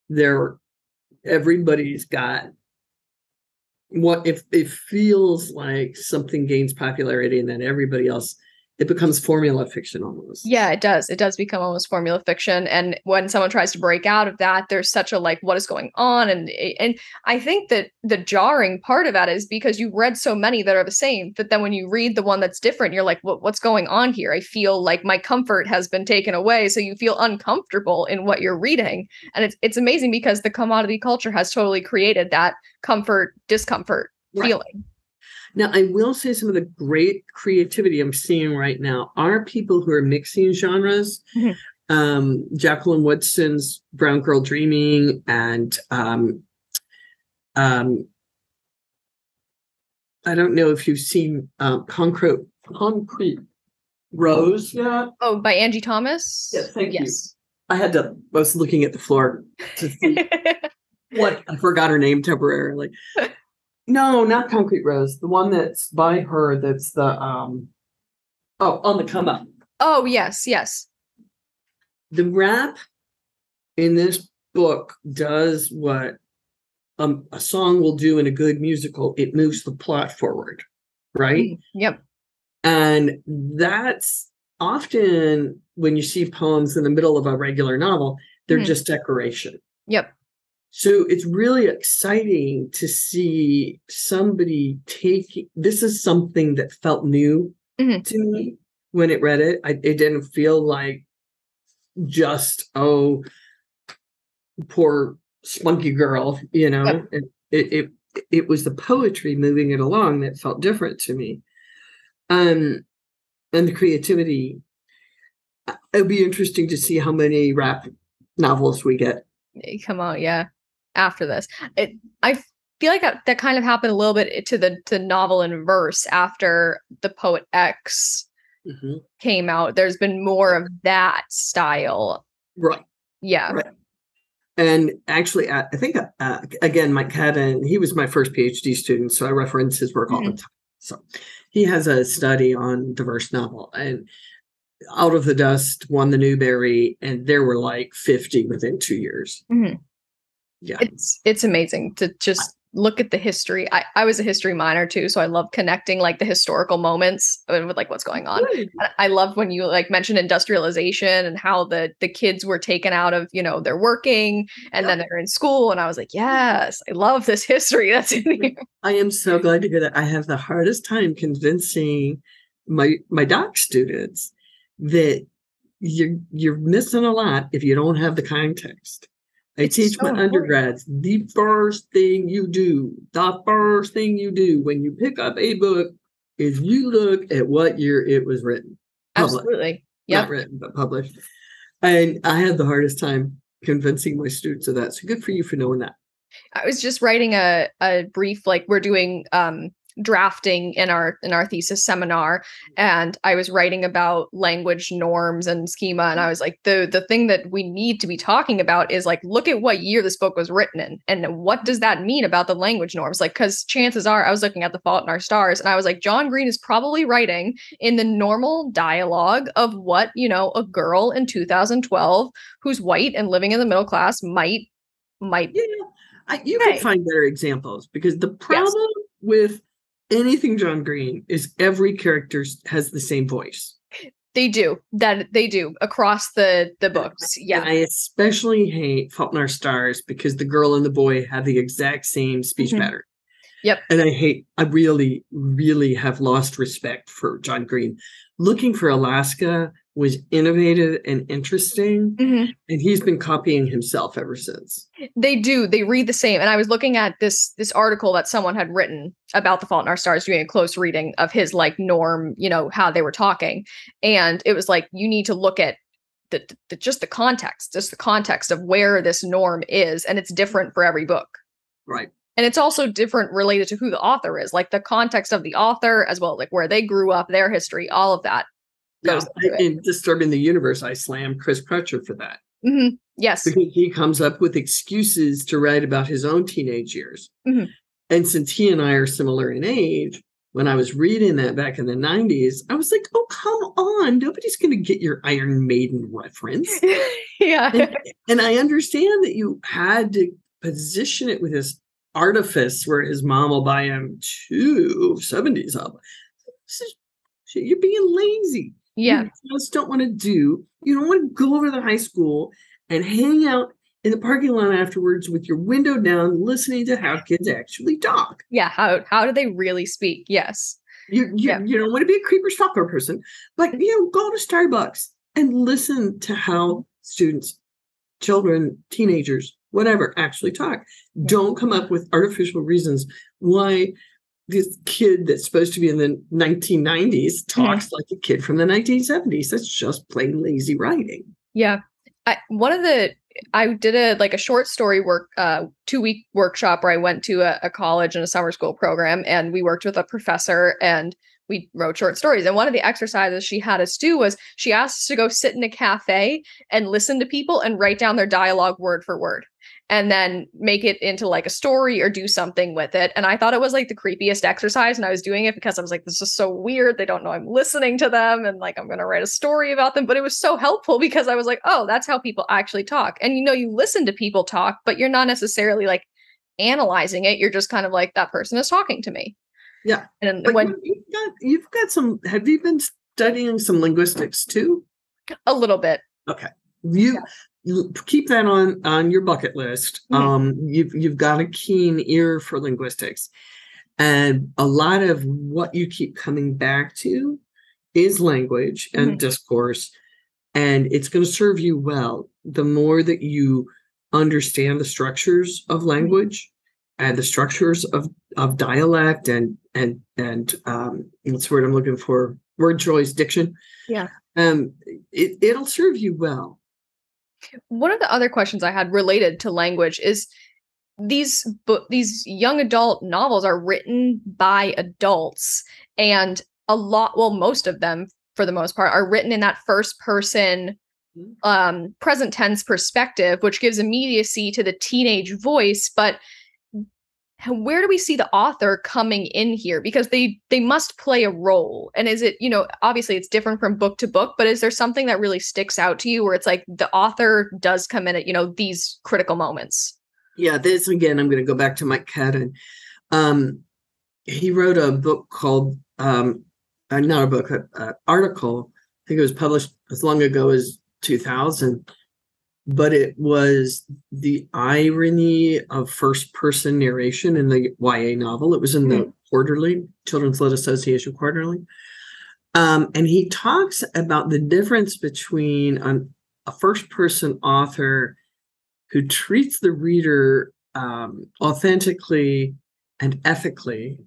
Everybody's got what if it feels like something gains popularity and then everybody else, it becomes formula fiction almost. Yeah, it does. It does become almost formula fiction. And when someone tries to break out of that, there's such a like, what is going on? And I think that the jarring part of that is because you've read so many that are the same, that then when you read the one that's different, you're like, what's going on here? I feel like my comfort has been taken away. So you feel uncomfortable in what you're reading. And it's amazing because the commodity culture has totally created that discomfort feeling. Now, I will say some of the great creativity I'm seeing right now are people who are mixing genres. Mm-hmm. Jacqueline Woodson's Brown Girl Dreaming and I don't know if you've seen Concrete Rose yet. Oh, by Angie Thomas? Yes, thank you. I was looking at the floor to see what I forgot her name temporarily. No, not Concrete Rose. The one that's by her. That's the On the Come Up. Oh yes. The rap in this book does what a song will do in a good musical. It moves the plot forward, right? Yep. And that's often when you see poems in the middle of a regular novel, they're just decoration. Yep. So it's really exciting to see somebody this is something that felt new mm-hmm. to me when it read it. It didn't feel like just, poor spunky girl, you know. Yep. It was the poetry moving it along that felt different to me. And the creativity. It'd be interesting to see how many rap novels we get. Come out, yeah. After this, I feel like that kind of happened a little bit to the novel in verse after the Poet X came out. There's been more of that style, right? Yeah, right. And actually, I think again, Mike Haddon, he was my first PhD student, so I reference his work all the time. So he has a study on the verse novel, and Out of the Dust won the Newbery, and there were like 50 within 2 years. Yeah, it's amazing to just look at the history. I was a history minor too, so I love connecting like the historical moments with like what's going on. I love when you like mentioned industrialization and how the kids were taken out of, you know, they're working and then they're in school, and I was like, yes, I love this history that's in here. I am so glad to hear that. I have the hardest time convincing my doc students that you're missing a lot if you don't have the context. I teach my undergrads, the first thing you do when you pick up a book is you look at what year it was written. Published. Absolutely. Yep. Not written, but published. And I had the hardest time convincing my students of that. So good for you for knowing that. I was just writing a brief, like we're doing drafting in our thesis seminar, and I was writing about language norms and schema, and I was like, the thing that we need to be talking about is like, look at what year this book was written in, and what does that mean about the language norms? Like, because chances are, I was looking at The Fault in Our Stars, and I was like, John Green is probably writing in the normal dialogue of what, you know, a girl in 2012 who's white and living in the middle class might. Yeah, you can find better examples, because the problem with anything John Green is every character has the same voice. They do across the books. Yeah. And I especially hate Fault in Our Stars because the girl and the boy have the exact same speech pattern. Yep. And I really, really have lost respect for John Green. Looking for Alaska was innovative and interesting, and he's been copying himself ever since. They read the same. And I was looking at this article that someone had written about The Fault in Our Stars, doing a close reading of his like norm, you know, how they were talking. And it was like, you need to look at just the context of where this norm is. And it's different for every book. Right. And it's also different related to who the author is, like the context of the author, as well as like where they grew up, their history, all of that. In Disturbing the Universe, I slammed Chris Crutcher for that. Yes. Because he comes up with excuses to write about his own teenage years. And since he and I are similar in age, when I was reading that back in the 90s, I was like, oh, come on. Nobody's going to get your Iron Maiden reference. Yeah. And I understand that you had to position it with this artifice where his mom will buy him 2 70s albums. You're being lazy. Yeah. You just don't want to you don't want to go over to the high school and hang out in the parking lot afterwards with your window down, listening to how kids actually talk. Yeah. How do they really speak? Yes. You don't want to be a creeper stalker person, but go to Starbucks and listen to how students, children, teenagers, whatever, actually talk. Don't come up with artificial reasons why this kid that's supposed to be in the 1990s talks like a kid from the 1970s. That's just plain lazy writing. Yeah. I did a short story 2-week workshop where I went to a college and a summer school program, and we worked with a professor and we wrote short stories. And one of the exercises she had us do was she asked us to go sit in a cafe and listen to people and write down their dialogue word for word, and then make it into like a story or do something with it. And I thought it was like the creepiest exercise. And I was doing it because I was like, this is so weird. They don't know I'm listening to them. And like, I'm going to write a story about them. But it was so helpful because I was like, oh, that's how people actually talk. And, you listen to people talk, but you're not necessarily like analyzing it. You're just kind of like, that person is talking to me. Yeah. And but when you've got some, have you been studying some linguistics too? A little bit. Okay. You keep that on your bucket list. You've got a keen ear for linguistics, and a lot of what you keep coming back to is language and discourse, and it's going to serve you well the more that you understand the structures of language and the structures of dialect and what's the word I'm looking for? Word choice, diction. Yeah. It'll serve you well. One of the other questions I had related to language is these young adult novels are written by adults, and most of them, for the most part, are written in that first person present tense perspective, which gives immediacy to the teenage voice. But where do we see the author coming in here? Because they must play a role. And is it, obviously it's different from book to book, but is there something that really sticks out to you where it's like the author does come in at, these critical moments? Yeah, this again, I'm going to go back to Mike Cadden. He wrote a book called, not a book, an article. I think it was published as long ago as 2000. But it was the irony of first-person narration in the YA novel. It was in the Quarterly, Children's Lit Association Quarterly. And he talks about the difference between a first-person author who treats the reader authentically and ethically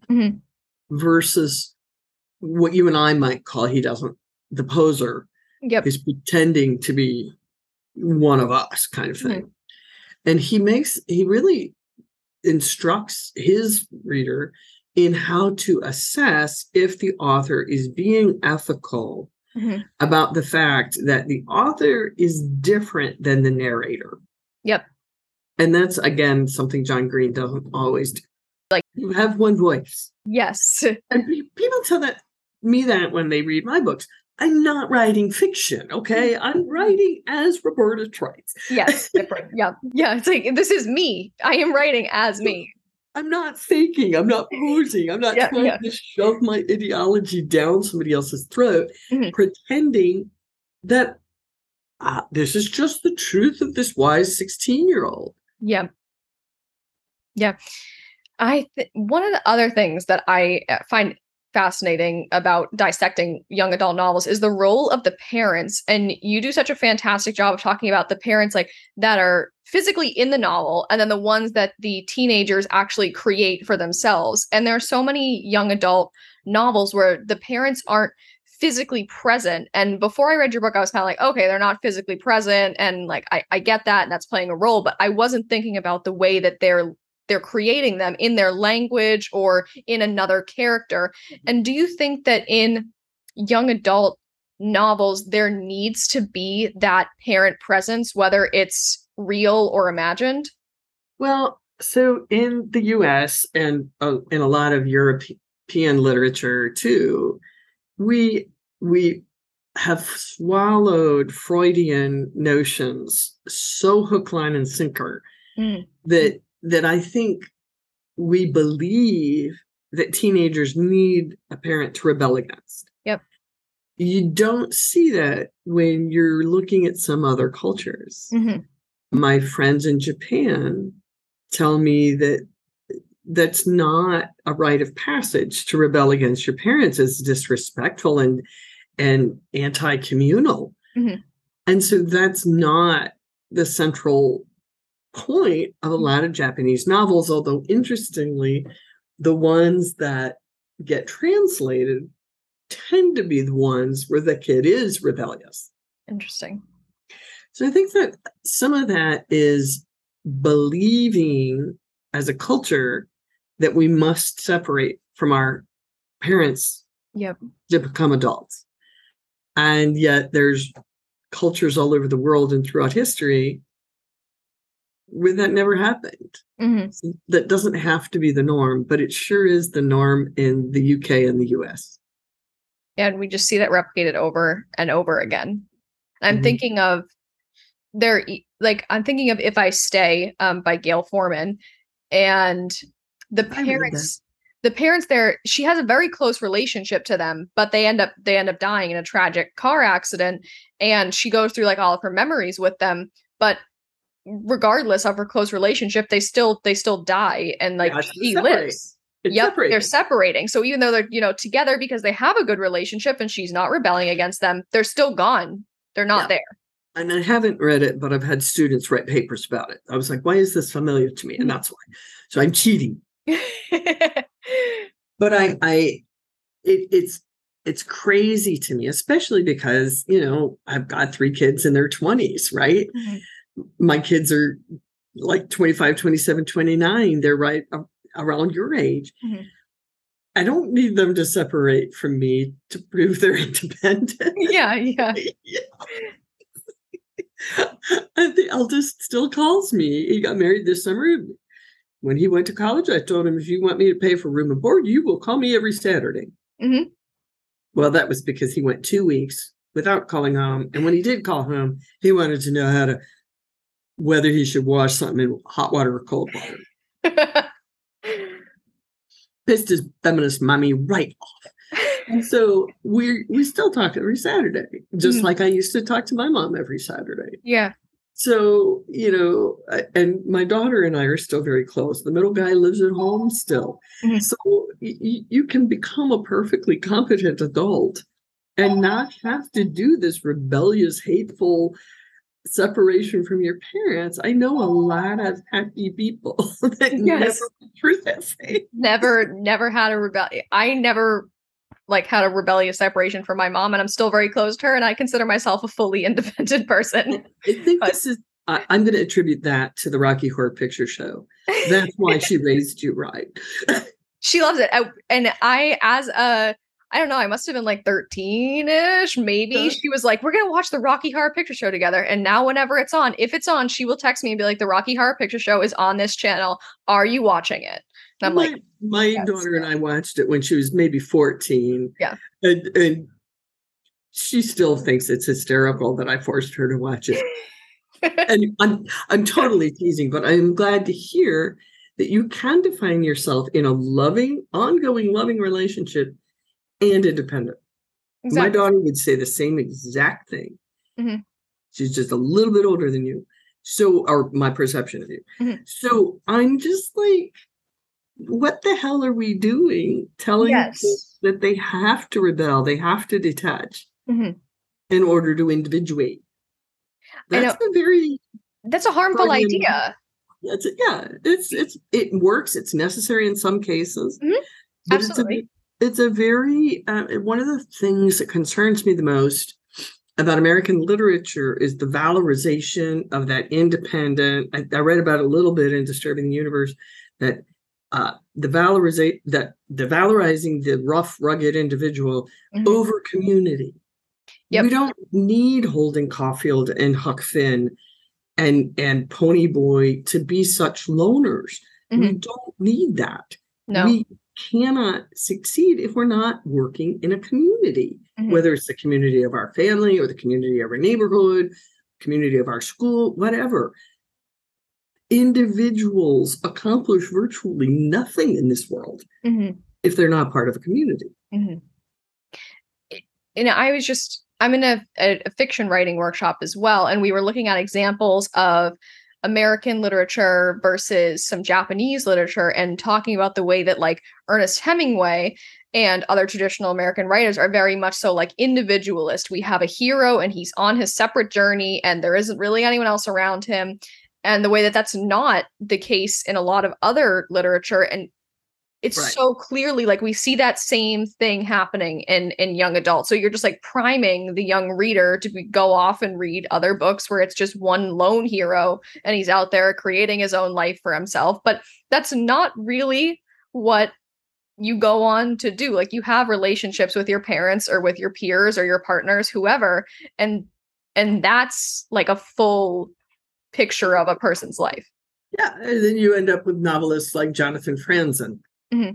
versus what you and I might call, the poser. Yep. Is pretending to be one of us kind of thing. And he really instructs his reader in how to assess if the author is being ethical about the fact that the author is different than the narrator. Yep. And that's, again, something John Green doesn't always do. Like, you have one voice. Yes. And people tell me that when they read my books. I'm not writing fiction, okay? I'm writing as Roberta Trites. Yes, different. Yeah. Yeah. It's like, this is me. I am writing as me. I'm not faking. I'm not posing. I'm not trying to shove my ideology down somebody else's throat, pretending that this is just the truth of this wise 16-year-old. Yeah. Yeah. One of the other things that I find fascinating about dissecting young adult novels is the role of the parents. And you do such a fantastic job of talking about the parents like that are physically in the novel and then the ones that the teenagers actually create for themselves. And there are so many young adult novels where the parents aren't physically present. And before I read your book, I was kind of like, okay, they're not physically present. And like, I get that. And that's playing a role, but I wasn't thinking about the way that they're creating them in their language or in another character. And do you think that in young adult novels, there needs to be that parent presence, whether it's real or imagined? Well, so in the US and in a lot of European literature too, we have swallowed Freudian notions so hook, line, and sinker that I think we believe that teenagers need a parent to rebel against. Yep. You don't see that when you're looking at some other cultures. My friends in Japan tell me that that's not a rite of passage to rebel against your parents. It's disrespectful and anti-communal. And so that's not the central point of a lot of Japanese novels, although interestingly, the ones that get translated tend to be the ones where the kid is rebellious. Interesting. So I think that some of that is believing as a culture that we must separate from our parents to become adults. And yet there's cultures all over the world and throughout history where that never happened. So that doesn't have to be the norm, but it sure is the norm in the UK and the US. And we just see that replicated over and over again. I'm thinking of I'm thinking of If I Stay by Gail Forman, and the parents there, she has a very close relationship to them, but they end up dying in a tragic car accident, and she goes through like all of her memories with them, but regardless of her close relationship, they still die, and like she lives. They're separating. So even though they're together because they have a good relationship and she's not rebelling against them, they're still gone. They're not there. And I haven't read it, but I've had students write papers about it. I was like, why is this familiar to me? And that's why. So I'm cheating. But it's crazy to me, especially because, I've got 3 kids in their 20s, right? Mm-hmm. My kids are like 25, 27, 29. They're right around your age. Mm-hmm. I don't need them to separate from me to prove they're independent. Yeah. And the eldest still calls me. He got married this summer. When he went to college, I told him, if you want me to pay for room and board, you will call me every Saturday. Mm-hmm. Well, that was because he went 2 weeks without calling home. And when he did call home, he wanted to know whether he should wash something in hot water or cold water. Pissed his feminist mommy right off. And so we still talk every Saturday, just like I used to talk to my mom every Saturday. Yeah. So, and my daughter and I are still very close. The middle guy lives at home still. Mm-hmm. So you can become a perfectly competent adult and not have to do this rebellious, hateful separation from your parents. I know a lot of happy people that never went through that phase. Never had a rebellion. I never had a rebellious separation from my mom, and I'm still very close to her, and I consider myself a fully independent person. I think I'm going to attribute that to the Rocky Horror Picture Show. That's why she raised you right. She loves it. I don't know, I must have been 13-ish, maybe. She was like, we're going to watch the Rocky Horror Picture Show together. And now whenever it's on, if it's on, she will text me and be like, the Rocky Horror Picture Show is on this channel. Are you watching it? And I'm my daughter and I watched it when she was maybe 14. Yeah. And she still thinks it's hysterical that I forced her to watch it. And I'm totally teasing, but I'm glad to hear that you can define yourself in a ongoing loving relationship and independent. Exactly. My daughter would say the same exact thing. Mm-hmm. She's just a little bit older than you. So, or my perception of you. Mm-hmm. So I'm just like, what the hell are we doing? Telling kids that they have to rebel, they have to detach in order to individuate. That's a harmful idea. It works. It's necessary in some cases. Mm-hmm. Absolutely. It's a very, one of the things that concerns me the most about American literature is the valorization of that independent. I read about it a little bit in Disturbing the Universe, that the valorizing the rough, rugged individual over community. Yep. We don't need Holden Caulfield and Huck Finn and Ponyboy to be such loners. Mm-hmm. We don't need that. No. We cannot succeed if we're not working in a community, whether it's the community of our family or the community of our neighborhood, community of our school, whatever. Individuals accomplish virtually nothing in this world if they're not part of a community. Mm-hmm. I'm in a fiction writing workshop as well, and we were looking at examples of American literature versus some Japanese literature and talking about the way that Ernest Hemingway and other traditional American writers are very much so individualist. We have a hero and he's on his separate journey and there isn't really anyone else around him. And the way that that's not the case in a lot of other literature. And it's so clearly we see that same thing happening in young adults. So you're just priming the young reader to go off and read other books where it's just one lone hero and he's out there creating his own life for himself. But that's not really what you go on to do. You have relationships with your parents or with your peers or your partners, whoever. And that's a full picture of a person's life. Yeah. And then you end up with novelists like Jonathan Franzen. Mm-hmm.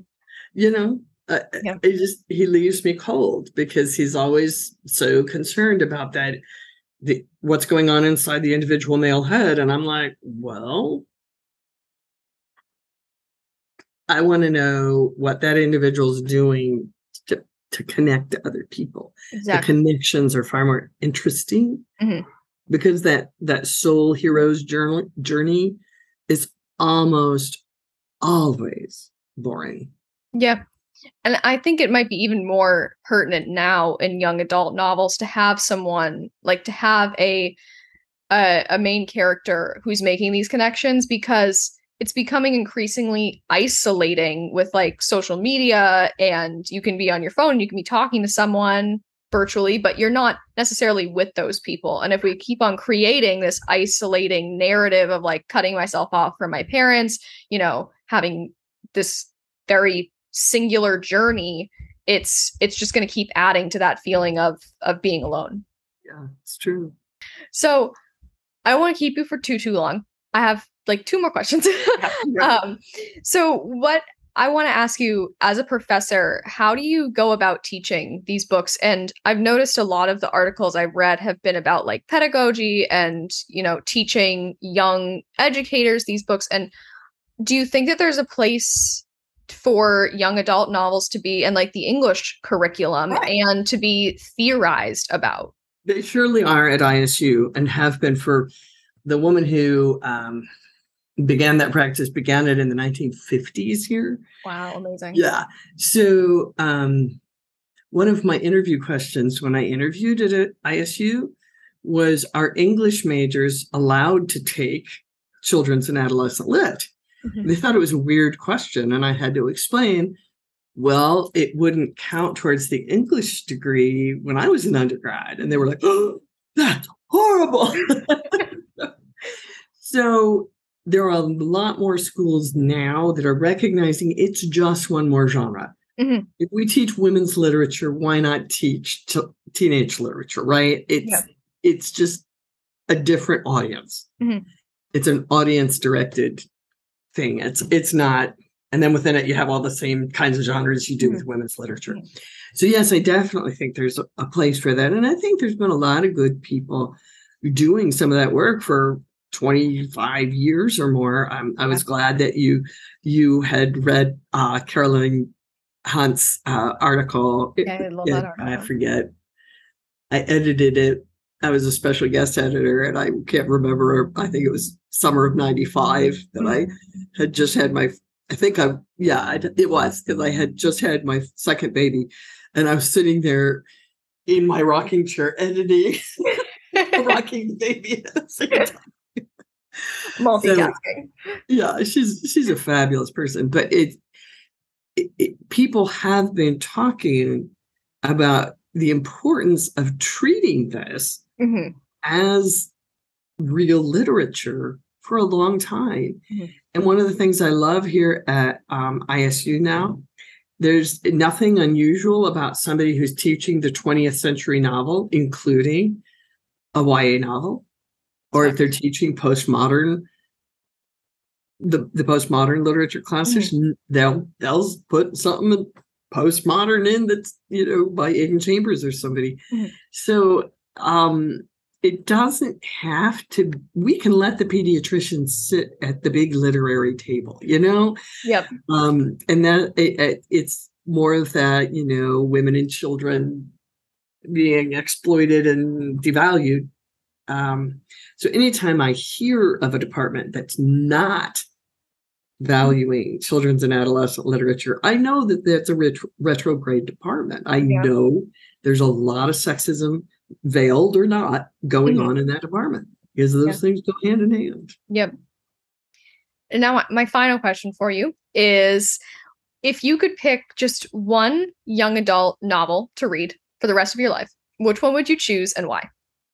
He leaves me cold because he's always so concerned about what's going on inside the individual male head. And I'm like, well, I want to know what that individual's doing to connect to other people. Exactly. The connections are far more interesting because that soul hero's journey is almost always boring. Yeah. And I think it might be even more pertinent now in young adult novels to have someone to have a a main character who's making these connections, because it's becoming increasingly isolating with like social media, and you can be on your phone, you can be talking to someone virtually, but you're not necessarily with those people. And if we keep on creating this isolating narrative of like cutting myself off from my parents, having this very singular journey, it's just going to keep adding to that feeling of being alone. Yeah, it's true. So I don't want to keep you for too long. I have like 2 more questions. So what I want to ask you, as a professor, how do you go about teaching these books? And I've noticed a lot of the articles I've read have been about like pedagogy and, teaching young educators these books. And do you think that there's a place for young adult novels to be in like the English curriculum and to be theorized about? They surely are at ISU, and have been. For the woman who began that practice, began it in the 1950s here. Wow, amazing. Yeah. So one of my interview questions when I interviewed at ISU was, are English majors allowed to take children's and adolescent lit? Mm-hmm. They thought it was a weird question, and I had to explain, well, it wouldn't count towards the English degree when I was an undergrad. And they were like, oh, that's horrible. So there are a lot more schools now that are recognizing it's just one more genre. Mm-hmm. If we teach women's literature, why not teach teenage literature, right? It's just a different audience. Mm-hmm. It's an audience-directed thing. It's not. And then within it, you have all the same kinds of genres you do with women's literature. So yes, I definitely think there's a place for that. And I think there's been a lot of good people doing some of that work for 25 years or more. I was glad that you had read Caroline Hunt's article. Yeah, I love that article. I forget. I edited it. I was a special guest editor, and I can't remember. I think it was summer of 95 that I had just had my. It was, because I had just had my second baby, and I was sitting there in my rocking chair editing a rocking baby at the same time. Multitasking. So, yeah, she's a fabulous person, but people have been talking about the importance of treating this as real literature for a long time. Mm-hmm. And one of the things I love here at ISU now, there's nothing unusual about somebody who's teaching the 20th century novel, including a YA novel, or if they're teaching postmodern, the postmodern literature classes, they'll put something postmodern in that's, by Aidan Chambers or somebody. Mm-hmm. So it doesn't have to, we can let the pediatricians sit at the big literary table, Yep. And that it's more of that, women and children being exploited and devalued. So anytime I hear of a department that's not valuing children's and adolescent literature, I know that that's a retrograde department. I know there's a lot of sexism, veiled or not, going on in that department, because those things go hand in hand. Yep. And now my final question for you is, if you could pick just one young adult novel to read for the rest of your life, which one would you choose and why?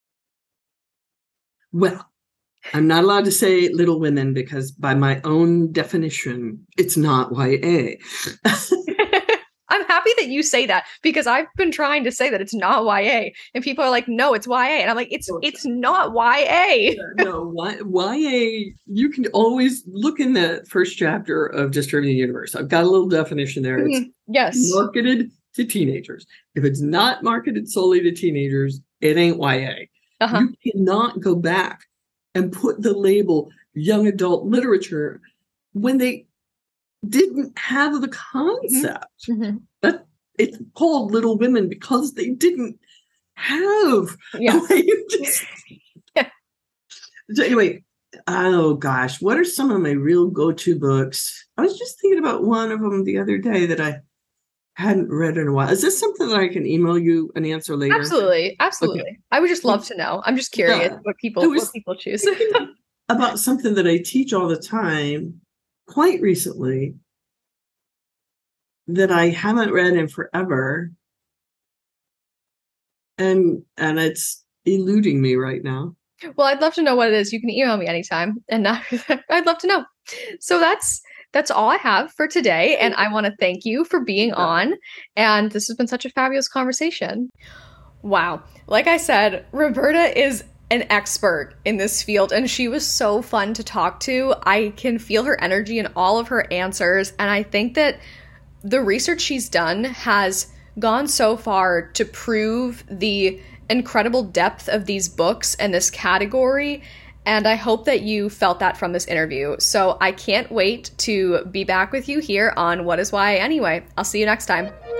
Well, I'm not allowed to say Little Women, because by my own definition, it's not YA. I'm happy that you say that, because I've been trying to say that it's not YA, and people are like, no, it's YA. And I'm like, it's not YA. No, YA, you can always look in the first chapter of Disturbing the Universe. I've got a little definition there. It's marketed to teenagers. If it's not marketed solely to teenagers, it ain't YA. Uh-huh. You cannot go back and put the label young adult literature when they didn't have the concept. That it's called Little Women because they didn't have a way of So anyway, oh gosh, what are some of my real go-to books? I was just thinking about one of them the other day that hadn't read in a while. Is this something that I can email you an answer later? Absolutely. Okay. Absolutely. I would just love to know. I'm just curious Yeah. what I people was choose. thinking about something that I teach all the time quite recently that I haven't read in forever. And it's eluding me right now. Well, I'd love to know what it is. You can email me anytime, and I'd love to know. So that's all I have for today, and I want to thank you for being on. And this has been such a fabulous conversation. Wow, like I said, Roberta is an expert in this field, and she was so fun to talk to. I can feel her energy in all of her answers, and I think that the research she's done has gone so far to prove the incredible depth of these books and this category. And I hope that you felt that from this interview. So I can't wait to be back with you here on What Is Why Anyway. I'll see you next time.